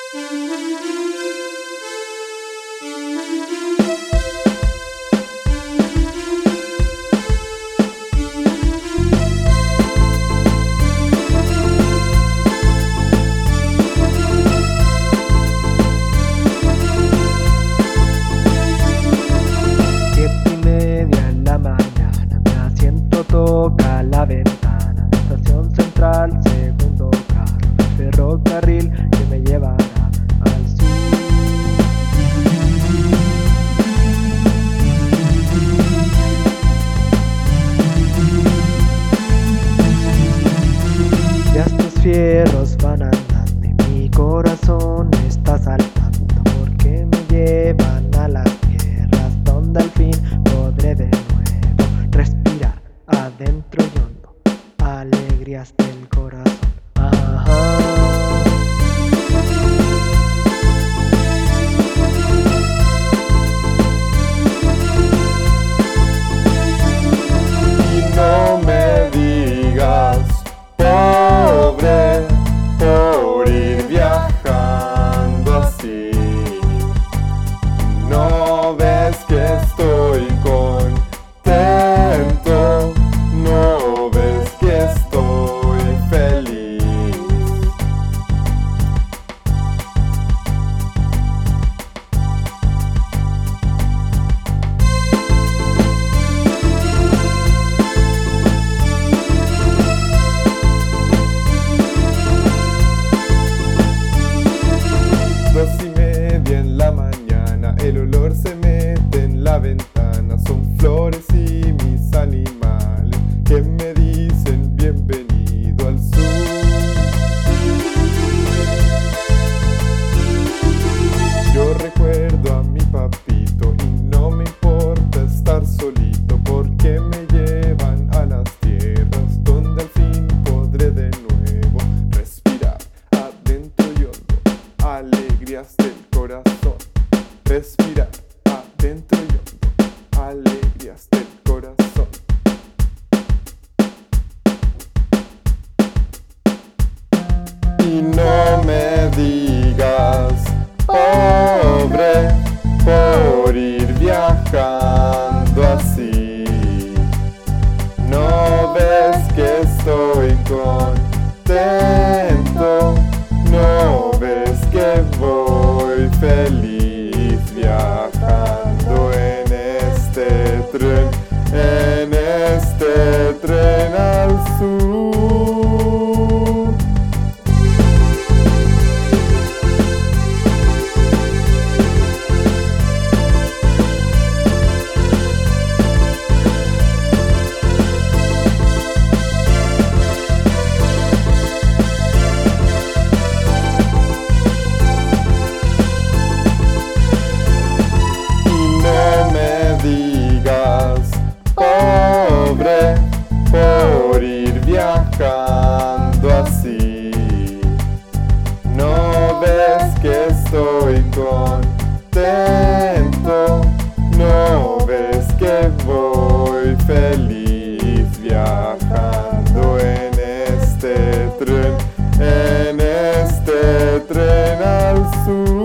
Toca la ventana, estación central, segundo carro, ferrocarril que me llevará al sur. Ya estos fierros van andando y mi corazón está saltando porque me llevan a las tierras donde al fin podré de nuevo respirar adentro y hondo, alegrías del corazón. Ajá. Y no me digas, pobre, por ir viajando así. No ves que estoy contento, no ves que estoy feliz. Dos y media en la mañana, el olor se mete en la ventana. Son flores y mis animales que me dicen bienvenido al sur. Yo recuerdo a mi papito y no me importa estar solito porque me llevan a las tierras donde al fin podré de nuevo respirar adentro y hondo, alegrías del corazón. Respirar adentro y hondo, alegrías del corazón. Y no me digas, pobre, por ir viajando así. No ves que estoy contento, no ves que voy feliz viajando en este tren al sur. Pobre, por ir viajando así. No ves que estoy contento, no ves que voy feliz viajando en este tren al sur.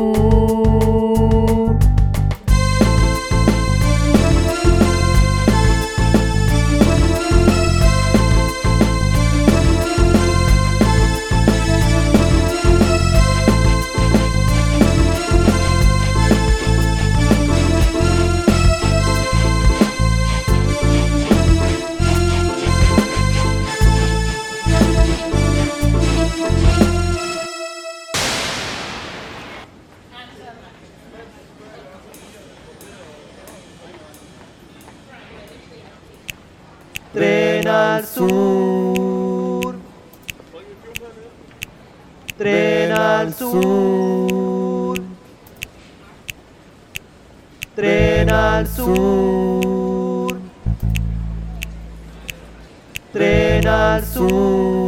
Tren al sur, tren al sur, tren al sur, tren al sur.